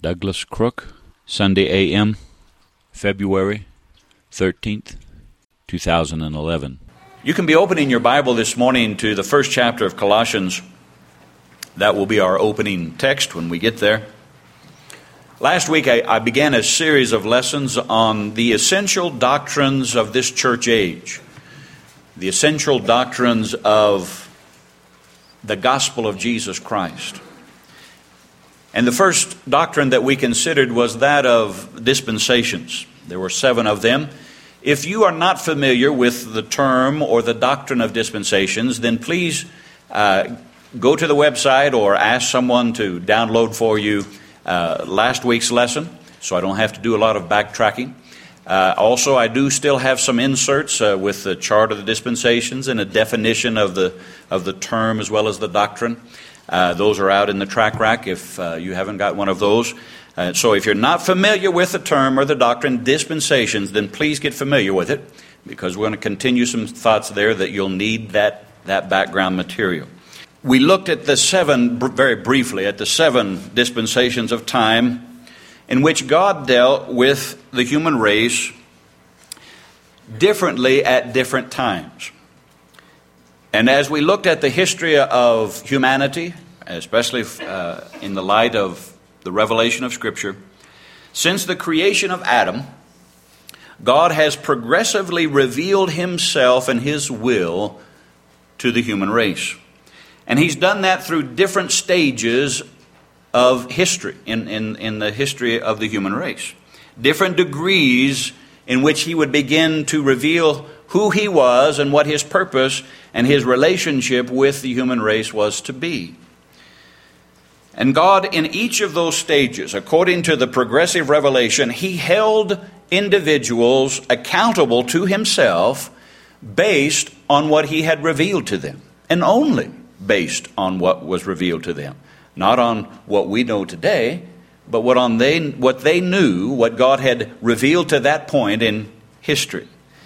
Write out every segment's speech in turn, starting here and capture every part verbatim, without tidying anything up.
Douglas Crook, Sunday A M, February thirteenth, two thousand eleven. You can be opening your Bible this morning to the first chapter of Colossians. That will be our opening text when we get there. Last week I, I began a series of lessons on the essential doctrines of this church age. The essential doctrines of the gospel of Jesus Christ. And the first doctrine that we considered was that of dispensations. There were seven of them. If you are not familiar with the term or the doctrine of dispensations, then please uh, go to the website or ask someone to download for you uh, last week's lesson, so I don't have to do a lot of backtracking. Uh, also, I do still have some inserts uh, with the chart of the dispensations and a definition of the of the term as well as the doctrine. Uh, those are out in the track rack if uh, you haven't got one of those. Uh, so if you're not familiar with the term or the doctrine, dispensations, then please get familiar with it, because we're going to continue some thoughts there that you'll need that, that background material. We looked at the seven, very briefly, at the seven dispensations of time in which God dealt with the human race differently at different times. And as we looked at the history of humanity, especially uh, in the light of the revelation of Scripture, since the creation of Adam, God has progressively revealed Himself and His will to the human race. And He's done that through different stages of history, in, in, in the history of the human race. Different degrees in which He would begin to reveal who He was and what His purpose and His relationship with the human race was to be. And God, in each of those stages, according to the progressive revelation, He held individuals accountable to Himself based on what He had revealed to them, and only based on what was revealed to them. Not on what we know today, but what on they what they knew, what God had revealed to that point in history.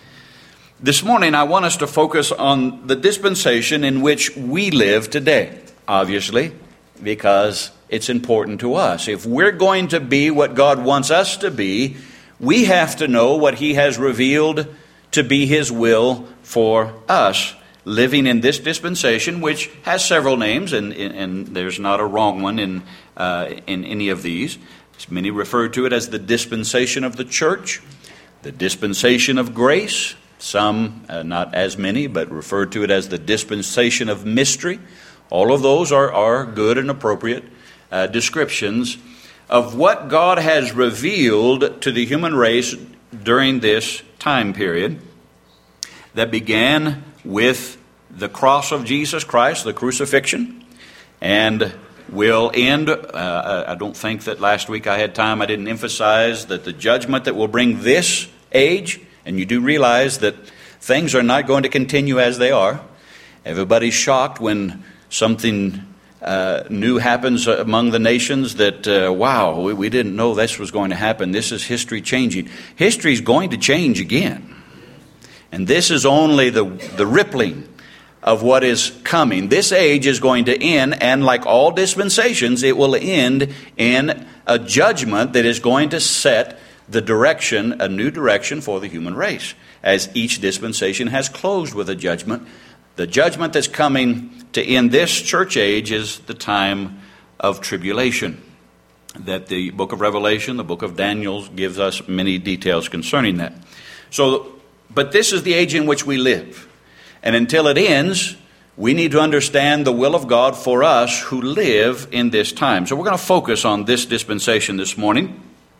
This morning, I want us to focus on the dispensation in which we live today, obviously, because it's important to us. If we're going to be what God wants us to be, we have to know what He has revealed to be His will for us, living in this dispensation, which has several names, and, and there's not a wrong one in, uh, in any of these. Many refer to it as the dispensation of the church, the dispensation of grace. Some, uh, not as many, but refer to it as the dispensation of mystery. All of those are, are good and appropriate uh, descriptions of what God has revealed to the human race during this time period that began with the cross of Jesus Christ, the crucifixion, and will end. Uh, I don't think that last week I had time, I didn't emphasize that the judgment that will bring this age. And you do realize that things are not going to continue as they are. Everybody's shocked when something uh, new happens among the nations that, uh, wow, we, we didn't know this was going to happen. This is history changing. History is going to change again. And this is only the, the rippling of what is coming. This age is going to end, and like all dispensations, it will end in a judgment that is going to set the direction, a new direction for the human race. As each dispensation has closed with a judgment, the judgment that's coming to end this church age is the time of tribulation. That the book of Revelation, the book of Daniel gives us many details concerning that. So, but this is the age in which we live. And until it ends, we need to understand the will of God for us who live in this time. So we're going to focus on this dispensation this morning.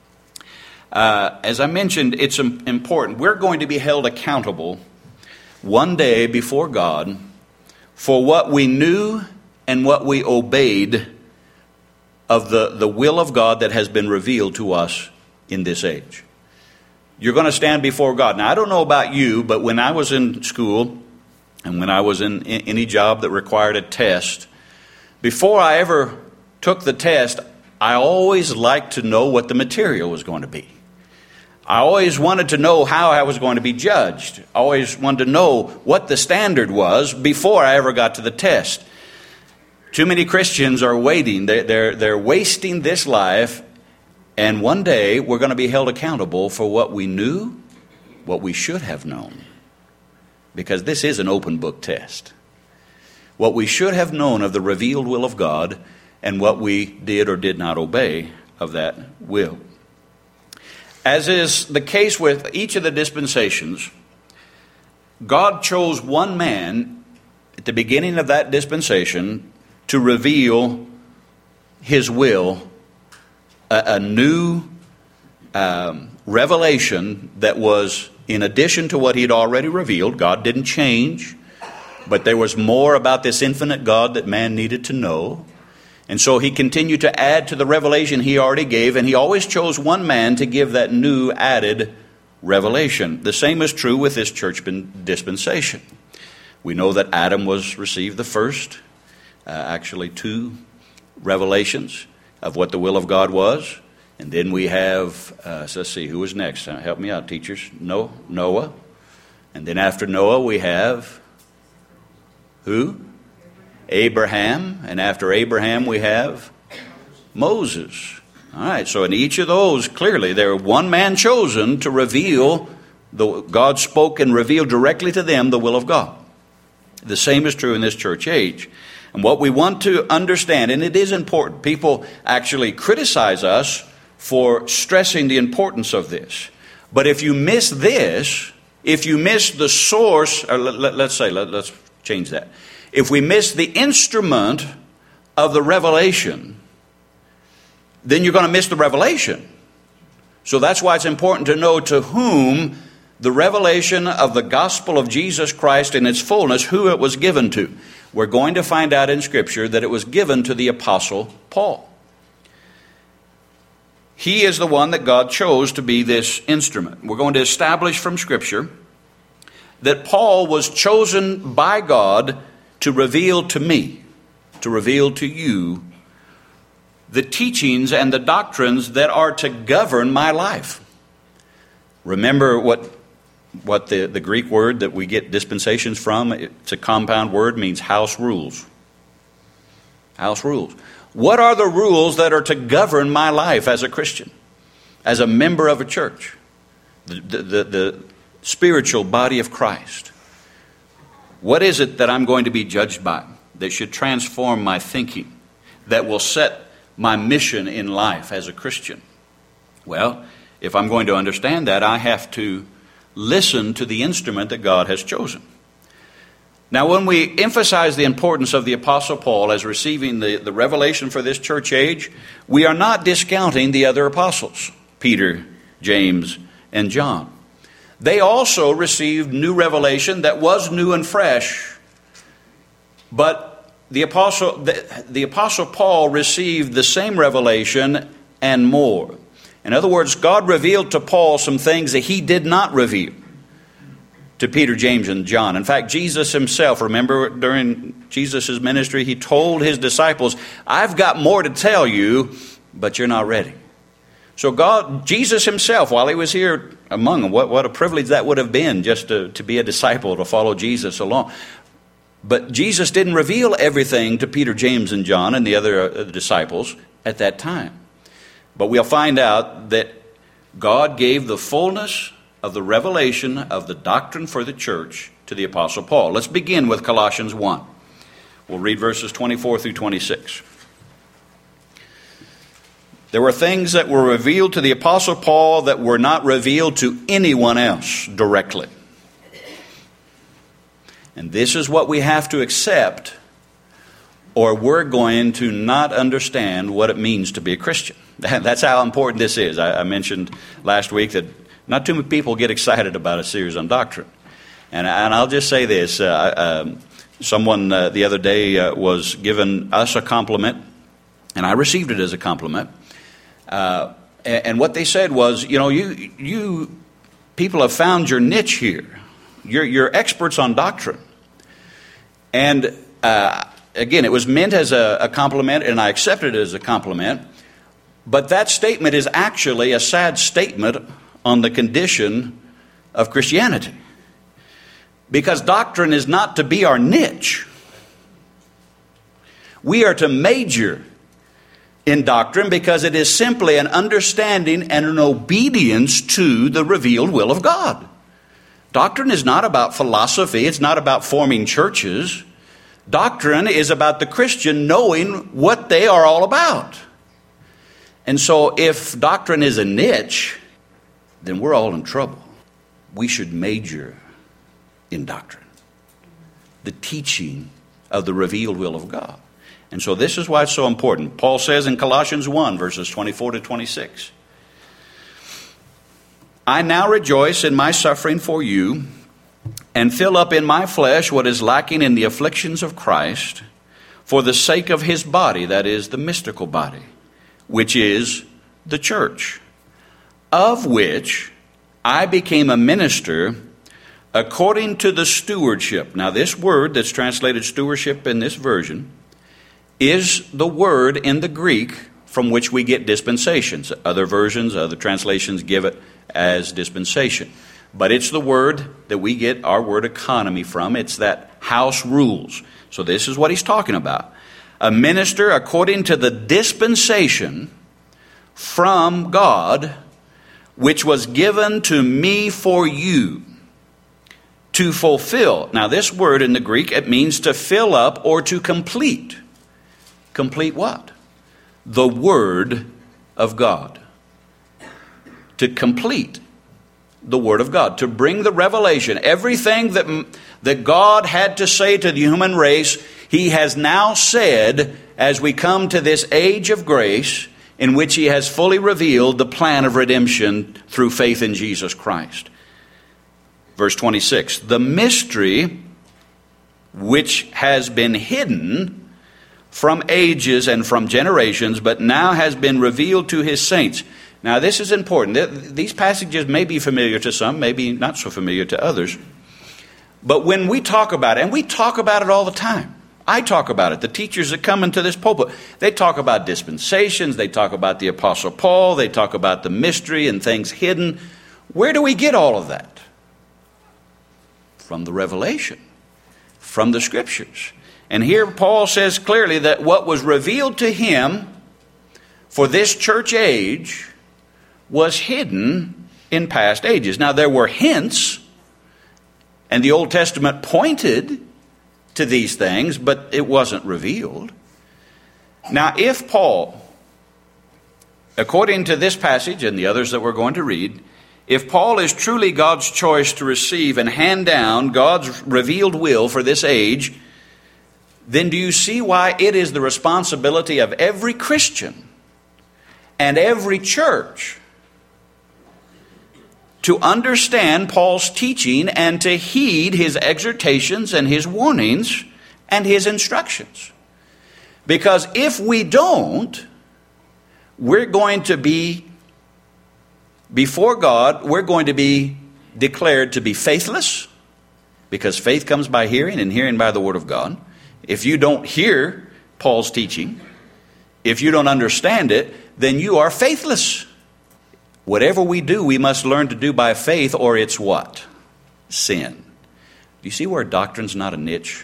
Uh, as I mentioned, it's important. We're going to be held accountable one day before God for what we knew and what we obeyed of the, the will of God that has been revealed to us in this age. You're going to stand before God. Now, I don't know about you, but when I was in school and when I was in any job that required a test, before I ever took the test, I always liked to know what the material was going to be. I always wanted to know how I was going to be judged. I always wanted to know what the standard was before I ever got to the test. Too many Christians are waiting. They're, they're, they're wasting this life And one day we're going to be held accountable for what we knew, what we should have known. Because this is an open book test. What we should have known of the revealed will of God and what we did or did not obey of that will. As is the case with each of the dispensations, God chose one man at the beginning of that dispensation to reveal His will, a, a new um, revelation that was in addition to what He had already revealed. God didn't change, but there was more about this infinite God that man needed to know. And so He continued to add to the revelation He already gave, and He always chose one man to give that new added revelation. The same is true with this church dispensation. We know that Adam was received the first, uh, actually two revelations of what the will of God was. And then we have, uh, so let's see, who was next? Uh, help me out, teachers. No, Noah. And then after Noah we have who? Abraham. And after Abraham we have Moses. All right, so in each of those, clearly there one man chosen to reveal, the God spoke and revealed directly to them the will of God. The same is true in this church age. And what we want to understand, and it is important, people actually criticize us for stressing the importance of this. But if you miss this, if you miss the source, or let, let's say, let, let's change that. If we miss the instrument of the revelation, then you're going to miss the revelation. So that's why it's important to know to whom the revelation of the gospel of Jesus Christ in its fullness, who it was given to. We're going to find out in Scripture that it was given to the Apostle Paul. He is the one that God chose to be this instrument. We're going to establish from Scripture that Paul was chosen by God to reveal to me, to reveal to you, the teachings and the doctrines that are to govern my life. Remember what what the, the Greek word that we get dispensations from, it's a compound word, means house rules. House rules. What are the rules that are to govern my life as a Christian, as a member of a church, the, the, the, the spiritual body of Christ? What is it that I'm going to be judged by that should transform my thinking, that will set my mission in life as a Christian? Well, if I'm going to understand that, I have to listen to the instrument that God has chosen. Now, when we emphasize the importance of the Apostle Paul as receiving the, the revelation for this church age, we are not discounting the other apostles, Peter, James, and John. They also received new revelation that was new and fresh, but the apostle, the, the apostle Paul received the same revelation and more. In other words, God revealed to Paul some things that he did not reveal to Peter, James, and John. In fact, Jesus himself, remember during Jesus' ministry, he told his disciples, I've got more to tell you, but you're not ready. So God, Jesus himself, while he was here among them, what, what a privilege that would have been just to, to be a disciple, to follow Jesus along. But Jesus didn't reveal everything to Peter, James, and John and the other uh, disciples at that time. But we'll find out that God gave the fullness of the revelation of the doctrine for the church to the Apostle Paul. Let's begin with Colossians one. We'll read verses twenty-four through twenty-six. There were things that were revealed to the Apostle Paul that were not revealed to anyone else directly. And this is what we have to accept, or we're going to not understand what it means to be a Christian. That's how important this is. I mentioned last week that not too many people get excited about a series on doctrine. And, and I'll just say this. Uh, um, someone uh, the other day uh, was giving us a compliment, and I received it as a compliment. Uh, and, and what they said was, you know, you you people have found your niche here. You're, you're experts on doctrine. And uh, again, it was meant as a, a compliment, and I accepted it as a compliment. But that statement is actually a sad statement on the condition of Christianity. Because doctrine is not to be our niche. We are to major in doctrine because it is simply an understanding and an obedience to the revealed will of God. Doctrine is not about philosophy. It's not about forming churches. Doctrine is about the Christian knowing what they are all about. And so if doctrine is a niche, then we're all in trouble. We should major in doctrine, the teaching of the revealed will of God. And so this is why it's so important. Paul says in Colossians one, verses twenty-four to twenty-six, I now rejoice in my suffering for you, and fill up in my flesh what is lacking in the afflictions of Christ, for the sake of his body, that is, the mystical body, which is the church, of which I became a minister according to the stewardship. Now this word that's translated stewardship in this version is the word in the Greek from which we get dispensations. Other versions, other translations give it as dispensation. But it's the word that we get our word economy from. It's that house rules. So this is what he's talking about. A minister according to the dispensation from God, which was given to me for you to fulfill. Now this word in the Greek, it means to fill up or to complete. Complete what? The Word of God. To complete the Word of God. To bring the revelation. Everything that, that God had to say to the human race, He has now said as we come to this age of grace in which He has fully revealed the plan of redemption through faith in Jesus Christ. Verse twenty-six, the mystery which has been hidden from ages and from generations, but now has been revealed to His saints. Now this is important. These passages may be familiar to some, maybe not so familiar to others. But when we talk about it, and we talk about it all the time. I talk about it. The teachers that come into this pulpit, they talk about dispensations, they talk about the Apostle Paul, they talk about the mystery and things hidden. Where do we get all of that? From the revelation, from the Scriptures. And here Paul says clearly that what was revealed to him for this church age was hidden in past ages. Now there were hints, and the Old Testament pointed to these things, but it wasn't revealed. Now if Paul, according to this passage and the others that we're going to read, if Paul is truly God's choice to receive and hand down God's revealed will for this age, then do you see why it is the responsibility of every Christian and every church to understand Paul's teaching and to heed his exhortations and his warnings and his instructions? Because if we don't, we're going to be, before God, we're going to be declared to be faithless, because faith comes by hearing and hearing by the Word of God. If you don't hear Paul's teaching, if you don't understand it, then you are faithless. Whatever we do, we must learn to do by faith, or it's what? Sin. Do you see where doctrine's not a niche?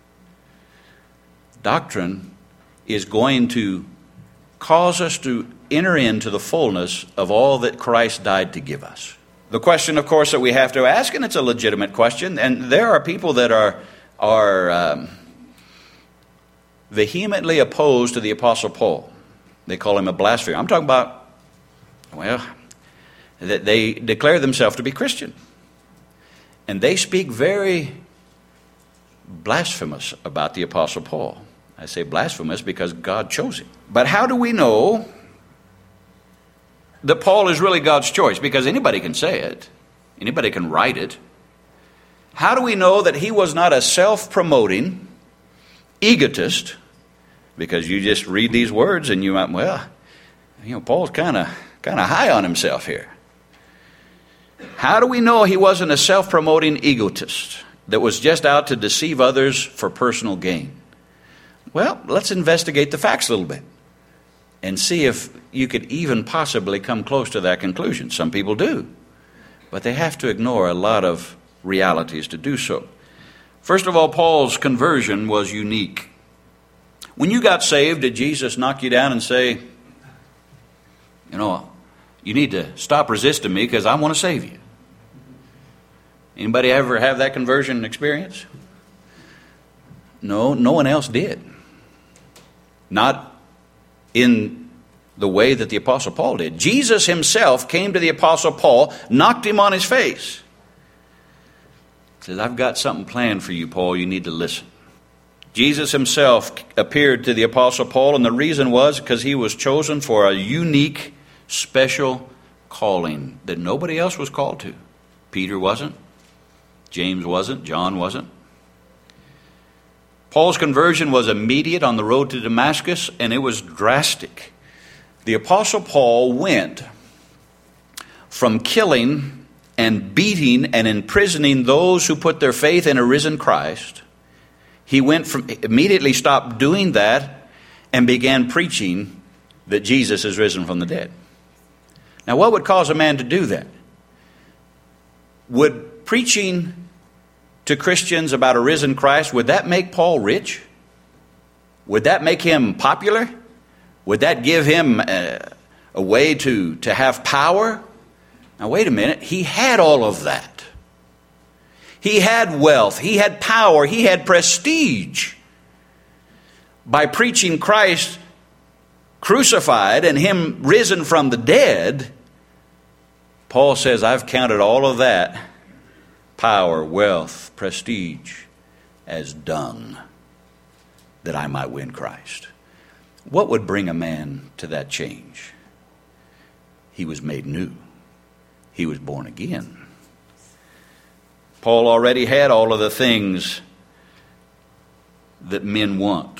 Doctrine is going to cause us to enter into the fullness of all that Christ died to give us. The question, of course, that we have to ask, and it's a legitimate question, and there are people that are, are um, vehemently opposed to the Apostle Paul. They call him a blasphemer. I'm talking about, well, that they declare themselves to be Christian. And they speak very blasphemous about the Apostle Paul. I say blasphemous because God chose him. But how do we know that Paul is really God's choice? Because anybody can say it. Anybody can write it. How do we know that he was not a self-promoting egotist? Because you just read these words and you might, well, you know, Paul's kind of kind of high on himself here. How do we know he wasn't a self-promoting egotist that was just out to deceive others for personal gain? Well, let's investigate the facts a little bit and see if you could even possibly come close to that conclusion. Some people do, but they have to ignore a lot of realities to do so. First of all, Paul's conversion was unique. When you got saved, did Jesus knock you down and say, You know, you need to stop resisting me because I want to save you. Anybody ever have that conversion experience? No, no one else did. Not in the way that the Apostle Paul did. Jesus himself came to the Apostle Paul, knocked him on his face. He says, I've got something planned for you, Paul. You need to listen. Jesus himself appeared to the Apostle Paul, and the reason was because he was chosen for a unique, special calling that nobody else was called to. Peter wasn't. James wasn't. John wasn't. Paul's conversion was immediate on the road to Damascus, and it was drastic. The Apostle Paul went from killing and beating and imprisoning those who put their faith in a risen Christ. He went from immediately stopped doing that and began preaching that Jesus is risen from the dead. Now, what would cause a man to do that? Would preaching to Christians about a risen Christ, would that make Paul rich? Would that make him popular? Would that give him a, a way to, to have power? Now, wait a minute. He had all of that. He had wealth. He had power. He had prestige. By preaching Christ crucified and him risen from the dead, Paul says, I've counted all of that power, wealth, prestige as dung that I might win Christ. What would bring a man to that change? He was made new. He was born again. Paul already had all of the things that men want.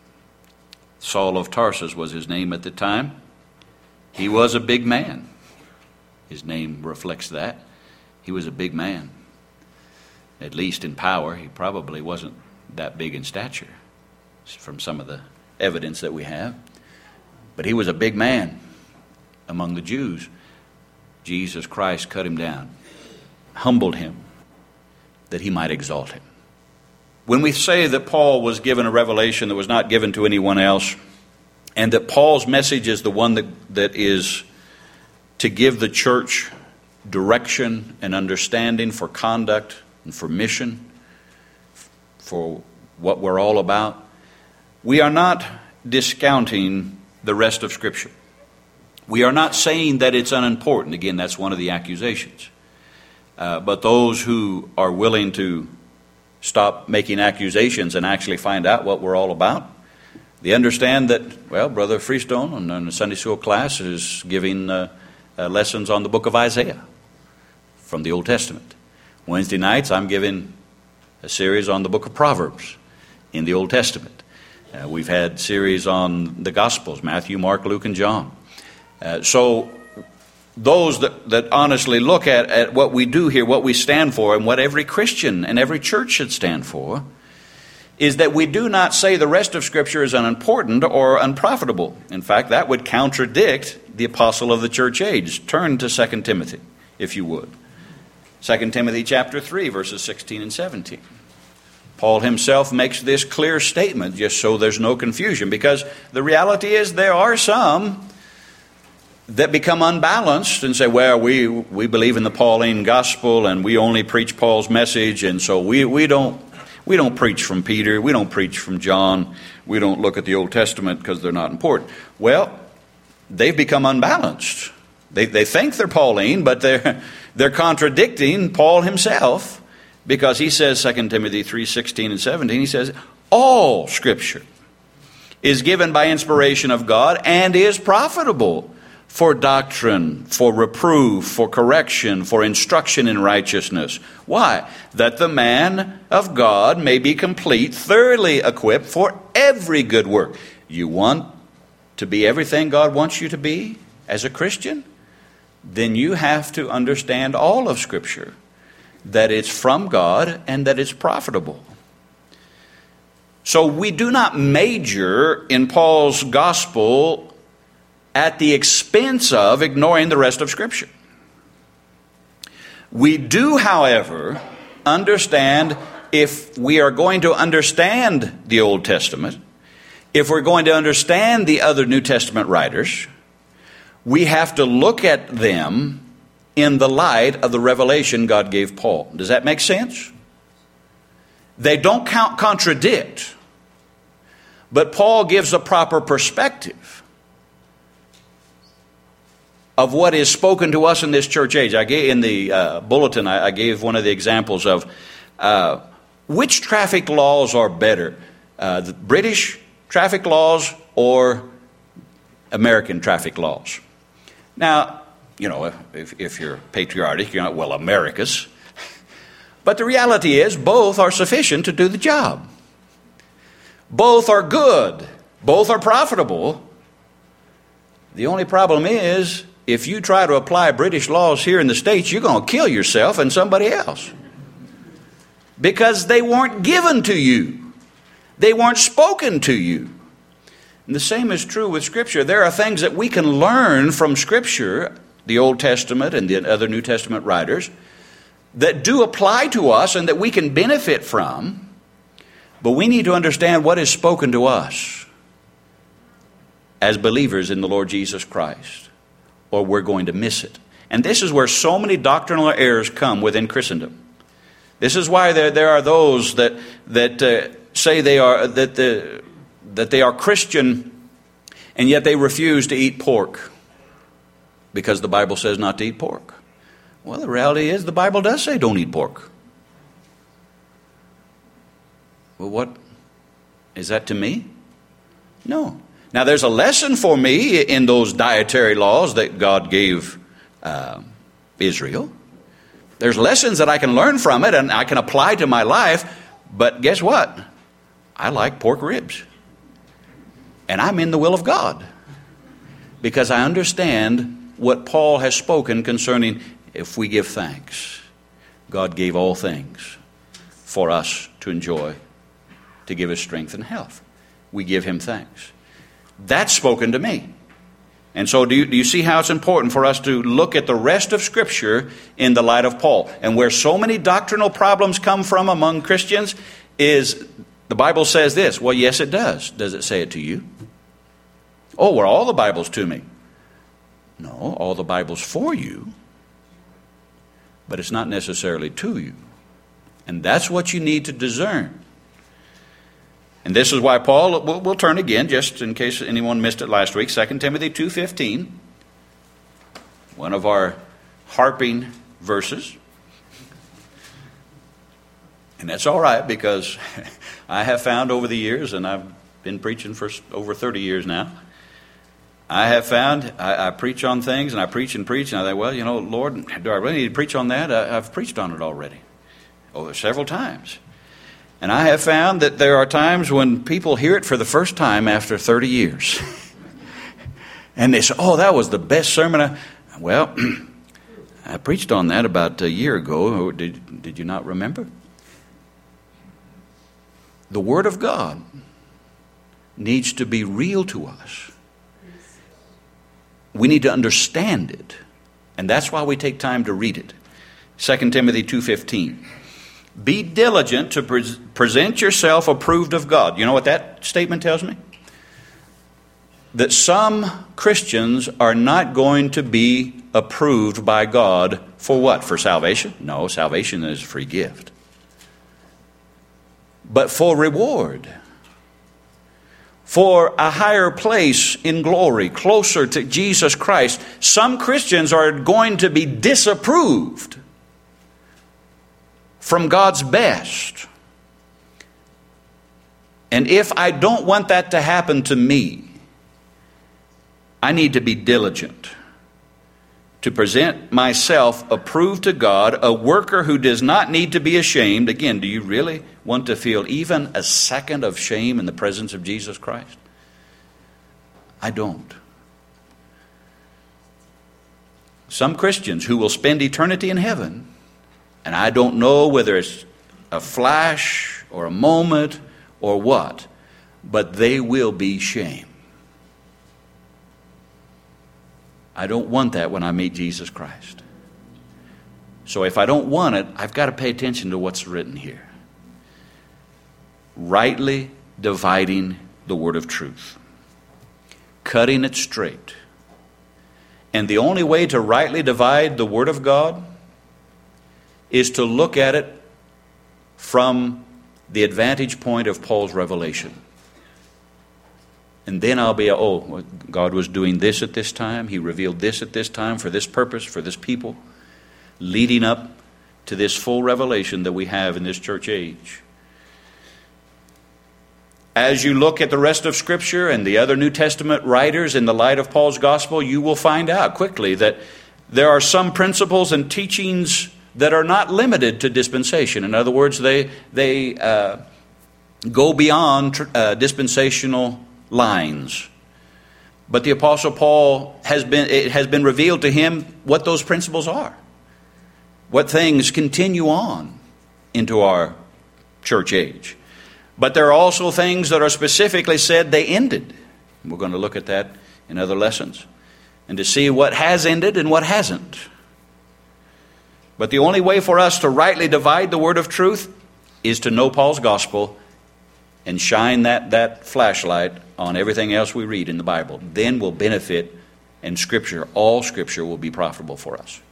Saul of Tarsus was his name at the time. He was a big man. His name reflects that. He was a big man. At least in power. He probably wasn't that big in stature from some of the evidence that we have. But he was a big man among the Jews. Jesus Christ cut him down, humbled him, that he might exalt him. When we say that Paul was given a revelation that was not given to anyone else, and that Paul's message is the one that, that is to give the church direction and understanding for conduct and for mission, for what we're all about, we are not discounting the rest of Scripture. We are not saying that it's unimportant. Again, that's one of the accusations. Uh, but those who are willing to stop making accusations and actually find out what we're all about, they understand that, well, Brother Freestone in the Sunday school class is giving uh, uh, lessons on the book of Isaiah from the Old Testament. Wednesday nights, I'm giving a series on the book of Proverbs in the Old Testament. Uh, we've had series on the Gospels, Matthew, Mark, Luke, and John. Uh, so those that, that honestly look at, at what we do here, what we stand for, and what every Christian and every church should stand for, is that we do not say the rest of Scripture is unimportant or unprofitable. In fact, that would contradict the apostle of the church age. Turn to Second Timothy, if you would. Second Timothy chapter three, verses sixteen and seventeen. Paul himself makes this clear statement, just so there's no confusion, because the reality is there are some that become unbalanced and say, well, we, we believe in the Pauline gospel and we only preach Paul's message, and so we, we don't we don't preach from Peter, we don't preach from John, we don't look at the Old Testament because they're not important. Well, they've become unbalanced. They they think they're Pauline, but they're they're contradicting Paul himself, because he says, Second Timothy three, sixteen and seventeen, he says, all Scripture is given by inspiration of God and is profitable for doctrine, for reproof, for correction, for instruction in righteousness. Why? That the man of God may be complete, thoroughly equipped for every good work. You want to be everything God wants you to be as a Christian? Then you have to understand all of Scripture, that it's from God and that it's profitable. So we do not major in Paul's gospel at the expense of ignoring the rest of Scripture. We do, however, understand, if we are going to understand the Old Testament, if we're going to understand the other New Testament writers, we have to look at them in the light of the revelation God gave Paul. Does that make sense? They don't count, contradict, but Paul gives a proper perspective of what is spoken to us in this church age. I gave in the uh, bulletin, I, I gave one of the examples of uh, which traffic laws are better, uh, the British traffic laws or American traffic laws. Now, you know, if, if you're patriotic, you're not, well, America's. But the reality is both are sufficient to do the job. Both are good. Both are profitable. The only problem is, if you try to apply British laws here in the States, you're going to kill yourself and somebody else. Because they weren't given to you. They weren't spoken to you. And the same is true with Scripture. There are things that we can learn from Scripture, the Old Testament and the other New Testament writers, that do apply to us and that we can benefit from. But we need to understand what is spoken to us as believers in the Lord Jesus Christ, or we're going to miss it. And this is where so many doctrinal errors come within Christendom. This is why there, there are those that that uh, say they are that the that they are Christian, and yet they refuse to eat pork because the Bible says not to eat pork. Well, the reality is the Bible does say don't eat pork. Well, what is that to me? No. Now, there's a lesson for me in those dietary laws that God gave uh, Israel. There's lessons that I can learn from it and I can apply to my life. But guess what? I like pork ribs. And I'm in the will of God. Because I understand what Paul has spoken concerning if we give thanks. God gave all things for us to enjoy, to give us strength and health. We give Him thanks. That's spoken to me. And so do you, do you see how it's important for us to look at the rest of Scripture in the light of Paul? And where so many doctrinal problems come from among Christians is the Bible says this. Well, yes, it does. Does it say it to you? Oh, were all the Bibles to me? No, all the Bible's for you. But it's not necessarily to you. And that's what you need to discern. And this is why Paul, we'll, we'll turn again, just in case anyone missed it last week, Second Timothy two fifteen, one of our harping verses. And that's all right, because I have found over the years, and I've been preaching for over thirty years now, I have found I, I preach on things, and I preach and preach, and I think, well, you know, Lord, do I really need to preach on that? I, I've preached on it already, over several times. And I have found that there are times when people hear it for the first time after thirty years. And they say, oh, that was the best sermon. I... Well, I preached on that about a year ago. Did, did you not remember? The Word of God needs to be real to us. We need to understand it. And that's why we take time to read it. Second Timothy two fifteen. Be diligent to pre- present yourself approved of God. You know what that statement tells me? That some Christians are not going to be approved by God for what? For salvation? No, salvation is a free gift. But for reward. For a higher place in glory, closer to Jesus Christ. Some Christians are going to be disapproved from God's best. And if I don't want that to happen to me, I need to be diligent to present myself approved to God, a worker who does not need to be ashamed. Again, do you really want to feel even a second of shame in the presence of Jesus Christ? I don't. Some Christians who will spend eternity in heaven, and I don't know whether it's a flash or a moment or what, but they will be shamed. I don't want that when I meet Jesus Christ. So if I don't want it, I've got to pay attention to what's written here. Rightly dividing the word of truth. Cutting it straight. And the only way to rightly divide the Word of God is to look at it from the advantage point of Paul's revelation. And then I'll be, oh, God was doing this at this time. He revealed this at this time for this purpose, for this people, leading up to this full revelation that we have in this church age. As you look at the rest of Scripture and the other New Testament writers in the light of Paul's gospel, you will find out quickly that there are some principles and teachings that are not limited to dispensation. In other words, they, they uh, go beyond uh, dispensational lines. But the Apostle Paul has been, it has been revealed to him what those principles are. What things continue on into our church age. But there are also things that are specifically said they ended. We're going to look at that in other lessons. And to see what has ended and what hasn't. But the only way for us to rightly divide the word of truth is to know Paul's gospel and shine that, that flashlight on everything else we read in the Bible. Then we'll benefit, and Scripture, all Scripture will be profitable for us.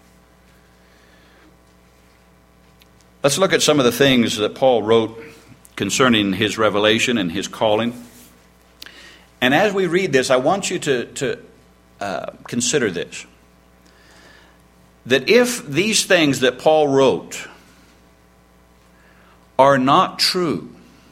Let's look at some of the things that Paul wrote concerning his revelation and his calling. And as we read this, I want you to, to uh, consider this. That if these things that Paul wrote are not true,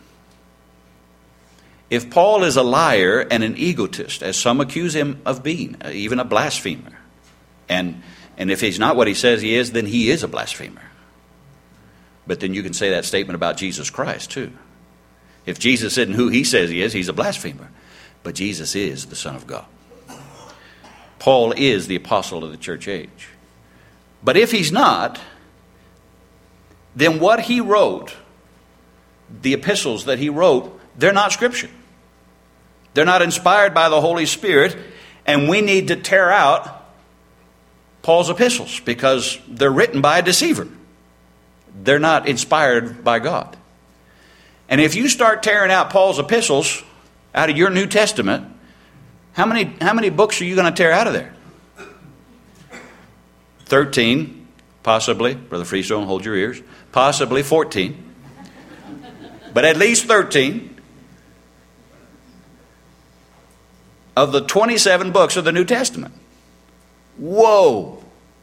if Paul is a liar and an egotist, as some accuse him of being, even a blasphemer, and, and if he's not what he says he is, then he is a blasphemer. But then you can say that statement about Jesus Christ too. If Jesus isn't who he says he is, he's a blasphemer. But Jesus is the Son of God. Paul is the apostle of the church age. But if he's not, then what he wrote, the epistles that he wrote, they're not Scripture. They're not inspired by the Holy Spirit, and we need to tear out Paul's epistles because they're written by a deceiver. They're not inspired by God. And if you start tearing out Paul's epistles out of your New Testament, how many, how many books are you going to tear out of there? thirteen, possibly. Brother Freestone, hold your ears. Possibly fourteen. But at least thirteen of the twenty-seven books of the New Testament. Whoa!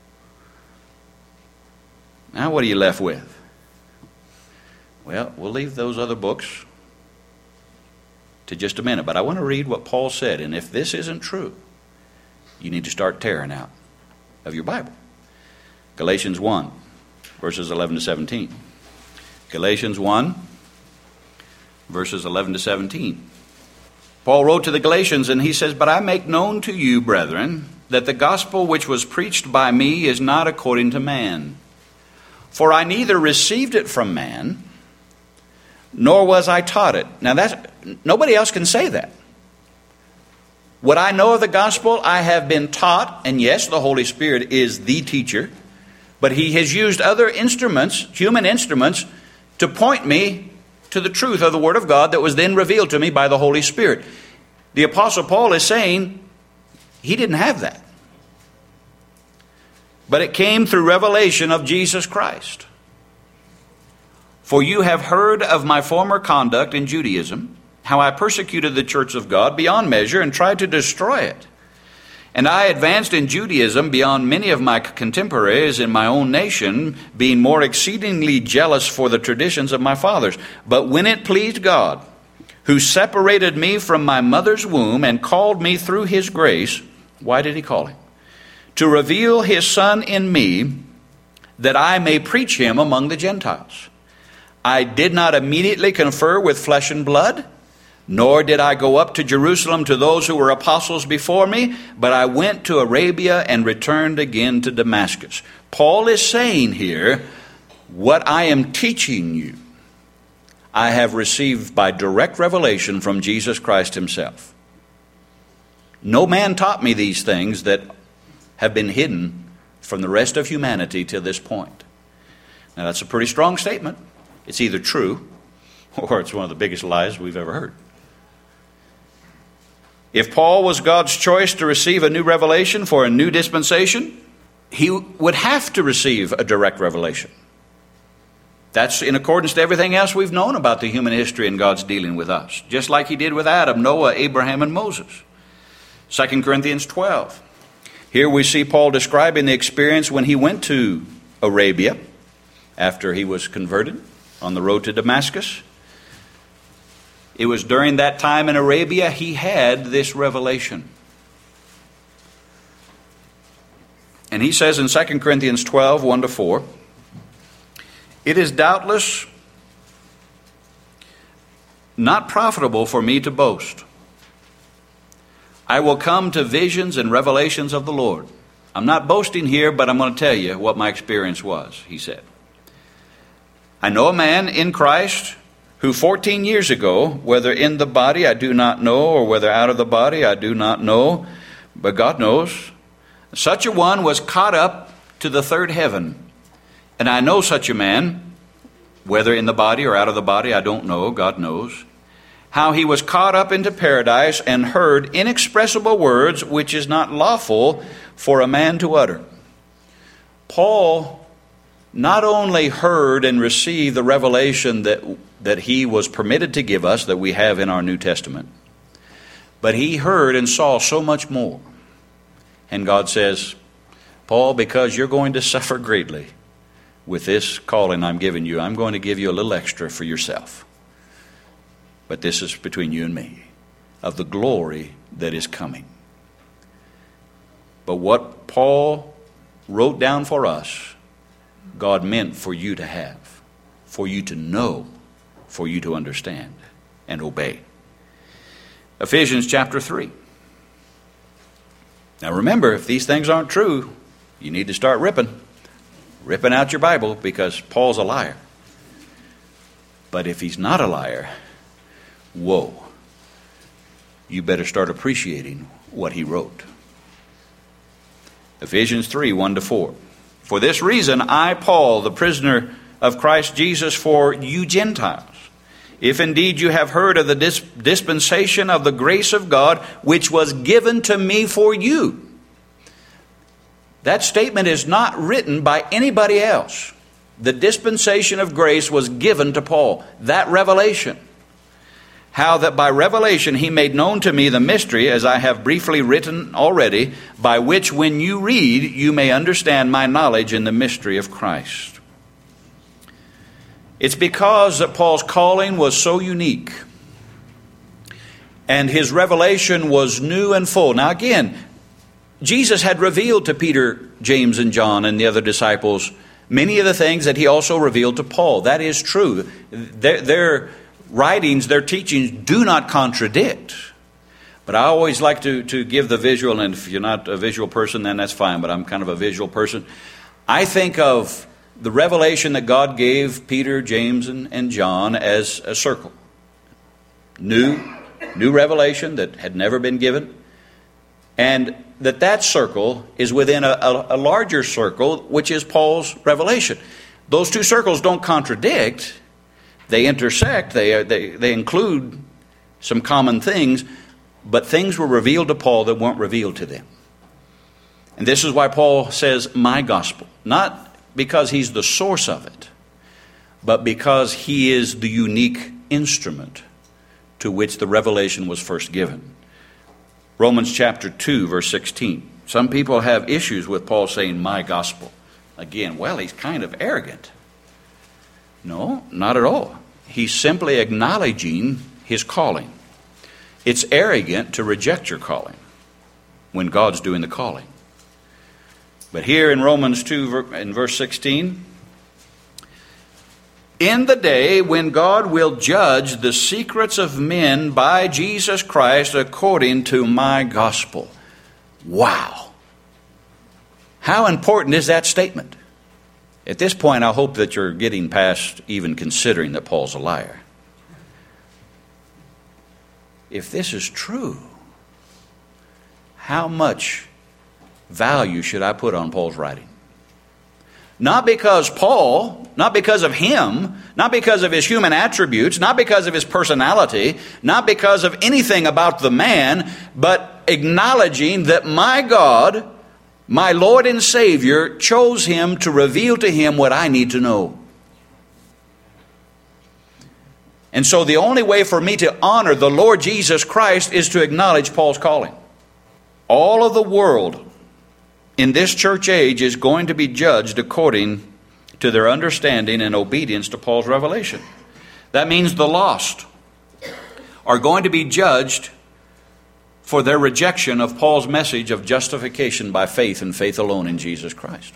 Now what are you left with? Well, we'll leave those other books to just a minute. But I want to read what Paul said. And if this isn't true, you need to start tearing out of your Bible. Galatians one, verses eleven to seventeen. Galatians one, verses eleven to seventeen. Paul wrote to the Galatians and he says, "But I make known to you, brethren, that the gospel which was preached by me is not according to man. For I neither received it from man, nor was I taught it." Now that's, nobody else can say that. What I know of the gospel, I have been taught, and yes, the Holy Spirit is the teacher, but He has used other instruments, human instruments, to point me to the truth of the Word of God that was then revealed to me by the Holy Spirit. The Apostle Paul is saying he didn't have that. But it came through revelation of Jesus Christ. "For you have heard of my former conduct in Judaism, how I persecuted the church of God beyond measure and tried to destroy it. And I advanced in Judaism beyond many of my contemporaries in my own nation, being more exceedingly jealous for the traditions of my fathers. But when it pleased God, who separated me from my mother's womb and called me through His grace," why did He call him? "To reveal His Son in me, that I may preach Him among the Gentiles. I did not immediately confer with flesh and blood, nor did I go up to Jerusalem to those who were apostles before me, but I went to Arabia and returned again to Damascus." Paul is saying here, what I am teaching you, I have received by direct revelation from Jesus Christ Himself. No man taught me these things that have been hidden from the rest of humanity to this point. Now that's a pretty strong statement. It's either true or it's one of the biggest lies we've ever heard. If Paul was God's choice to receive a new revelation for a new dispensation, he would have to receive a direct revelation. That's in accordance to everything else we've known about the human history and God's dealing with us, just like he did with Adam, Noah, Abraham, and Moses. Second Corinthians twelve. Here we see Paul describing the experience when he went to Arabia after he was converted on the road to Damascus. It was during that time in Arabia he had this revelation. And he says in Second Corinthians twelve, one to four, "It is doubtless not profitable for me to boast. I will come to visions and revelations of the Lord." I'm not boasting here, but I'm going to tell you what my experience was, he said. "I know a man in Christ who fourteen years ago, whether in the body I do not know, or whether out of the body I do not know, but God knows, such a one was caught up to the third heaven. And I know such a man, whether in the body or out of the body, I don't know, God knows, how he was caught up into paradise and heard inexpressible words which is not lawful for a man to utter." Paul not only heard and received the revelation that, that he was permitted to give us, that we have in our New Testament, but he heard and saw so much more. And God says, "Paul, because you're going to suffer greatly with this calling I'm giving you, I'm going to give you a little extra for yourself. But this is between you and me, of the glory that is coming." But what Paul wrote down for us, God meant for you to have, for you to know, for you to understand and obey. Ephesians chapter three. Now remember, if these things aren't true, you need to start ripping. Ripping out your Bible, because Paul's a liar. But if he's not a liar, whoa, you better start appreciating what he wrote. Ephesians three, one to four. "For this reason, I, Paul, the prisoner of Christ Jesus for you Gentiles, if indeed you have heard of the dis- dispensation of the grace of God, which was given to me for you." That statement is not written by anybody else. The dispensation of grace was given to Paul. That revelation. "How that by revelation he made known to me the mystery, as I have briefly written already, by which when you read you may understand my knowledge in the mystery of Christ." It's because that Paul's calling was so unique and his revelation was new and full. Now again, Jesus had revealed to Peter, James, and John and the other disciples many of the things that he also revealed to Paul. That is true. Their, their writings, their teachings do not contradict. But I always like to, to give the visual, and if you're not a visual person, then that's fine, but I'm kind of a visual person. I think of the revelation that God gave Peter, James, and, and John as a circle. New, new revelation that had never been given. And that that circle is within a, a, a larger circle, which is Paul's revelation. Those two circles don't contradict. They intersect. They, they, they include some common things. But things were revealed to Paul that weren't revealed to them. And this is why Paul says, my gospel. Not because he's the source of it, but because he is the unique instrument to which the revelation was first given. Romans chapter two, verse sixteen. Some people have issues with Paul saying, my gospel. Again, well, he's kind of arrogant. No, not at all. He's simply acknowledging his calling. It's arrogant to reject your calling when God's doing the calling. But here in Romans two, in verse sixteen, in the day when God will judge the secrets of men by Jesus Christ according to my gospel. Wow. How important is that statement? At this point, I hope that you're getting past even considering that Paul's a liar. If this is true, how much value should I put on Paul's writing? not because Paul, not because of him, not because of his human attributes, not because of his personality, not because of anything about the man, but acknowledging that my God, my Lord and Savior, chose him to reveal to him what I need to know. And so the only way for me to honor the Lord Jesus Christ is to acknowledge Paul's calling. All of the world in this church age is going to be judged according to their understanding and obedience to Paul's revelation. That means the lost are going to be judged for their rejection of Paul's message of justification by faith and faith alone in Jesus Christ.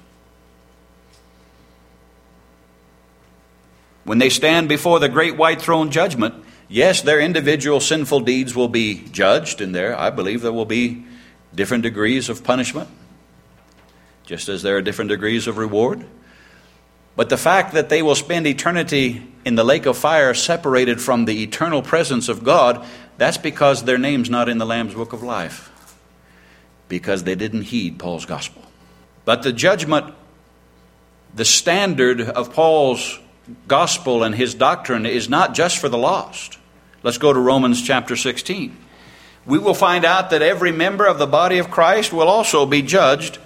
When they stand before the great white throne judgment, yes, their individual sinful deeds will be judged, and there, I believe there will be different degrees of punishment, just as there are different degrees of reward. But the fact that they will spend eternity in the lake of fire separated from the eternal presence of God, that's because their name's not in the Lamb's book of life, because they didn't heed Paul's gospel. But the judgment, the standard of Paul's gospel and his doctrine is not just for the lost. Let's go to Romans chapter sixteen. We will find out that every member of the body of Christ will also be judged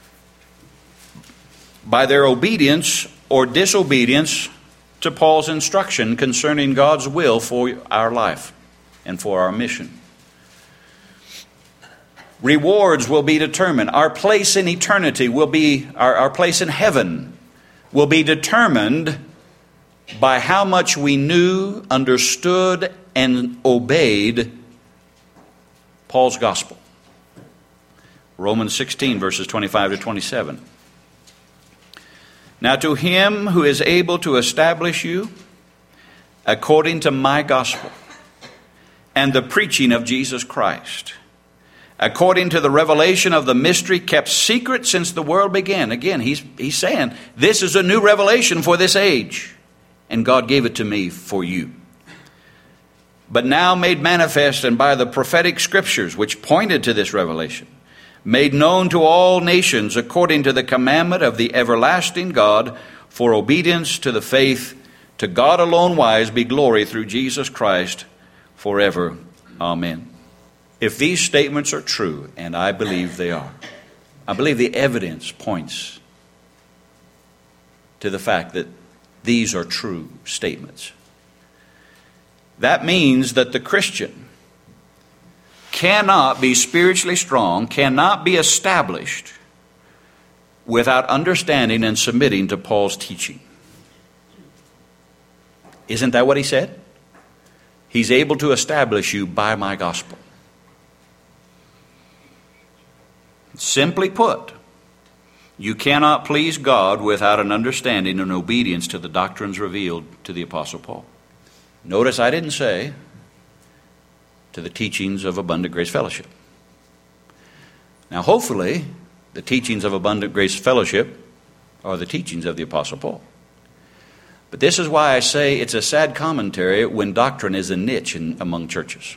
by their obedience or disobedience to Paul's instruction concerning God's will for our life and for our mission. Rewards will be determined. Our place in eternity will be, our, our place in heaven will be determined by how much we knew, understood, and obeyed Paul's gospel. Romans sixteen, verses twenty-five to twenty-seven. Now to him who is able to establish you according to my gospel and the preaching of Jesus Christ, according to the revelation of the mystery kept secret since the world began. Again, he's, he's saying, this is a new revelation for this age, and God gave it to me for you. But now made manifest and by the prophetic scriptures which pointed to this revelation, made known to all nations according to the commandment of the everlasting God, for obedience to the faith, to God alone wise be glory through Jesus Christ forever. Amen. If these statements are true, and I believe they are, I believe the evidence points to the fact that these are true statements. That means that the Christian cannot be spiritually strong, cannot be established without understanding and submitting to Paul's teaching. Isn't that what he said? He's able to establish you by my gospel. Simply put, you cannot please God without an understanding and obedience to the doctrines revealed to the Apostle Paul. Notice I didn't say to the teachings of Abundant Grace Fellowship. Now hopefully the teachings of Abundant Grace Fellowship are the teachings of the Apostle Paul. But this is why I say it's a sad commentary when doctrine is a niche in, among churches.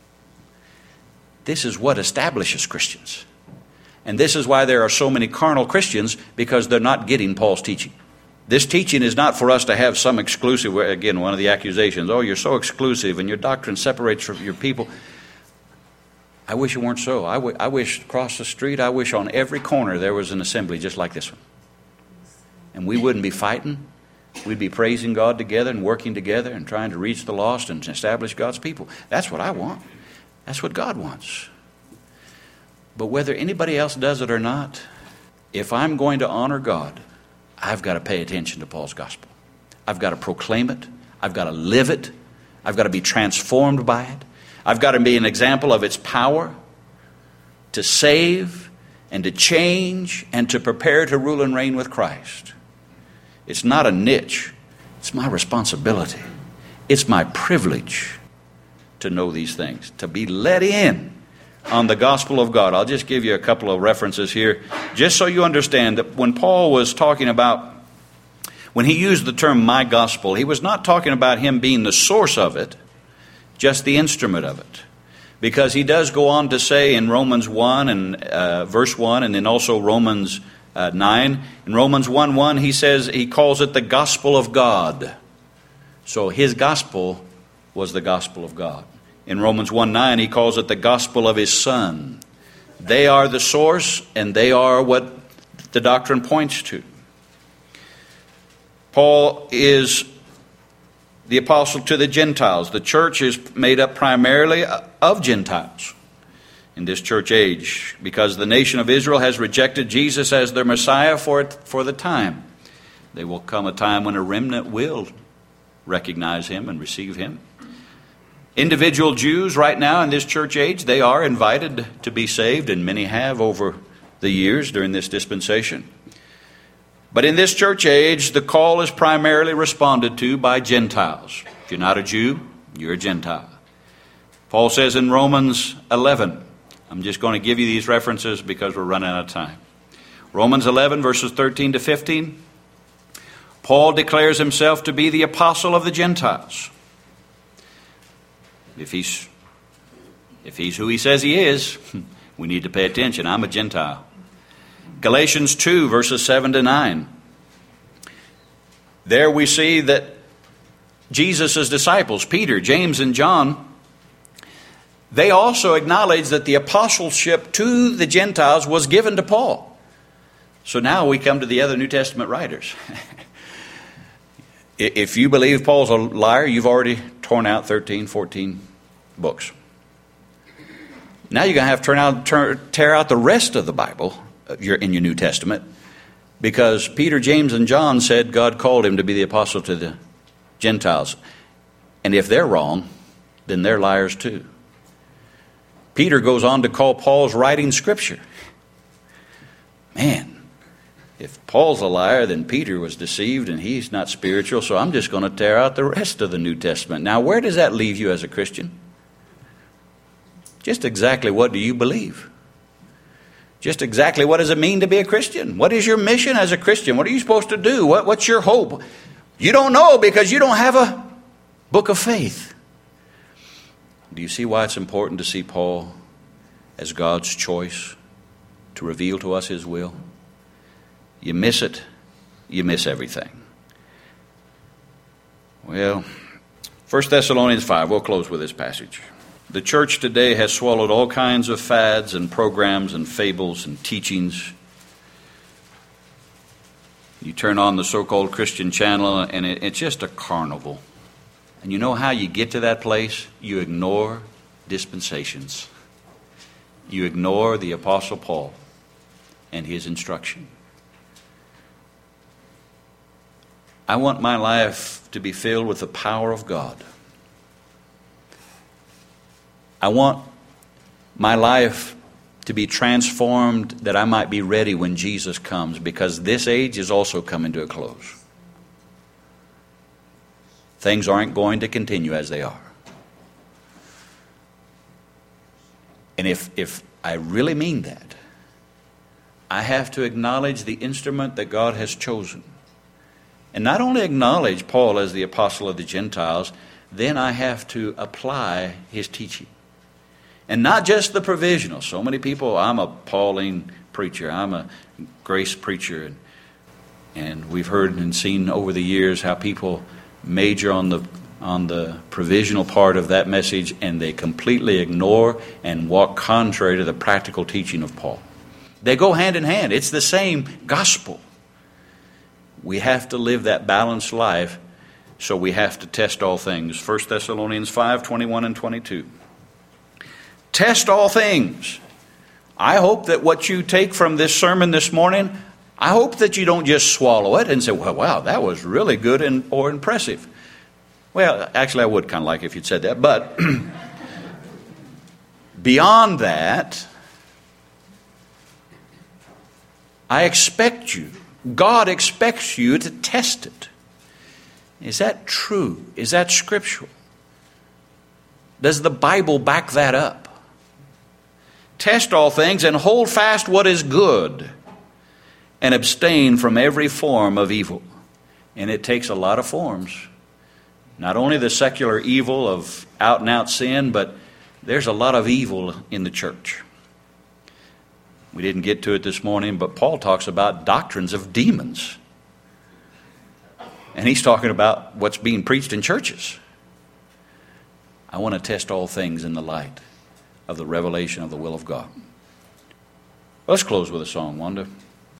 This is what establishes Christians. And this is why there are so many carnal Christians, because they're not getting Paul's teaching. This teaching is not for us to have some exclusive, again, one of the accusations, oh, you're so exclusive and your doctrine separates from your people. I wish it weren't so. I, w- I wish across the street, I wish on every corner there was an assembly just like this one. And we wouldn't be fighting. We'd be praising God together and working together and trying to reach the lost and establish God's people. That's what I want. That's what God wants. But whether anybody else does it or not, if I'm going to honor God, I've got to pay attention to Paul's gospel. I've got to proclaim it. I've got to live it. I've got to be transformed by it. I've got to be an example of its power to save and to change and to prepare to rule and reign with Christ. It's not a niche. It's my responsibility. It's my privilege to know these things, to be let in on the gospel of God. I'll just give you a couple of references here, just so you understand that when Paul was talking about, when he used the term my gospel, he was not talking about him being the source of it, just the instrument of it. Because he does go on to say in Romans one and uh, verse one, and then also Romans uh, nine. In Romans one one, he says, he calls it the gospel of God. So his gospel was the gospel of God. In Romans one nine, he calls it the gospel of his Son. They are the source, and they are what the doctrine points to. Paul is the apostle to the Gentiles. The church is made up primarily of Gentiles in this church age, because the nation of Israel has rejected Jesus as their Messiah for it, for the time. There will come a time when a remnant will recognize him and receive him. Individual Jews right now in this church age, they are invited to be saved, and many have over the years during this dispensation. But in this church age, the call is primarily responded to by Gentiles. If you're not a Jew, you're a Gentile. Paul says in Romans eleven, I'm just going to give you these references because we're running out of time. Romans eleven, verses thirteen to fifteen, Paul declares himself to be the apostle of the Gentiles. If he's, if he's who he says he is, we need to pay attention. I'm a Gentile. Galatians two, verses seven to nine. There we see that Jesus' disciples, Peter, James, and John, they also acknowledge that the apostleship to the Gentiles was given to Paul. So now we come to the other New Testament writers. If you believe Paul's a liar, you've already torn out thirteen, fourteen books. Now you're going to have to turn out, turn, tear out the rest of the Bible in your New Testament, because Peter, James, and John said God called him to be the apostle to the Gentiles. And if they're wrong, then they're liars too. Peter goes on to call Paul's writing Scripture. Man, if Paul's a liar, then Peter was deceived and he's not spiritual, so I'm just going to tear out the rest of the New Testament. Now, where does that leave you as a Christian? Just exactly what do you believe? Just exactly what does it mean to be a Christian? What is your mission as a Christian? What are you supposed to do? What, what's your hope? You don't know because you don't have a book of faith. Do you see why it's important to see Paul as God's choice to reveal to us his will? You miss it, you miss everything. Well, First Thessalonians five, we'll close with this passage. The church today has swallowed all kinds of fads and programs and fables and teachings. You turn on the so-called Christian channel and it, it's just a carnival. And you know how you get to that place? You ignore dispensations. You ignore the Apostle Paul and his instruction. I want my life to be filled with the power of God. I want my life to be transformed that I might be ready when Jesus comes, because this age is also coming to a close. Things aren't going to continue as they are. And if, if I really mean that, I have to acknowledge the instrument that God has chosen. And not only acknowledge Paul as the apostle of the Gentiles, then I have to apply his teaching. And not just the provisional. So many people, I'm a Pauline preacher, I'm a grace preacher. And, and we've heard and seen over the years how people major on the on the provisional part of that message, and they completely ignore and walk contrary to the practical teaching of Paul. They go hand in hand. It's the same gospel. We have to live that balanced life, so we have to test all things. First Thessalonians five, twenty-one and twenty-two. Test all things. I hope that what you take from this sermon this morning, I hope that you don't just swallow it and say, well, wow, that was really good and or impressive. Well, actually, I would kind of like if you'd said that. But beyond that, I expect you, God expects you to test it. Is that true? Is that scriptural? Does the Bible back that up? Test all things and hold fast what is good, and abstain from every form of evil. And it takes a lot of forms. Not only the secular evil of out and out sin, but there's a lot of evil in the church. We didn't get to it this morning, but Paul talks about doctrines of demons. And he's talking about what's being preached in churches. I want to test all things in the light of the revelation of the will of God. Let's close with a song, Wanda.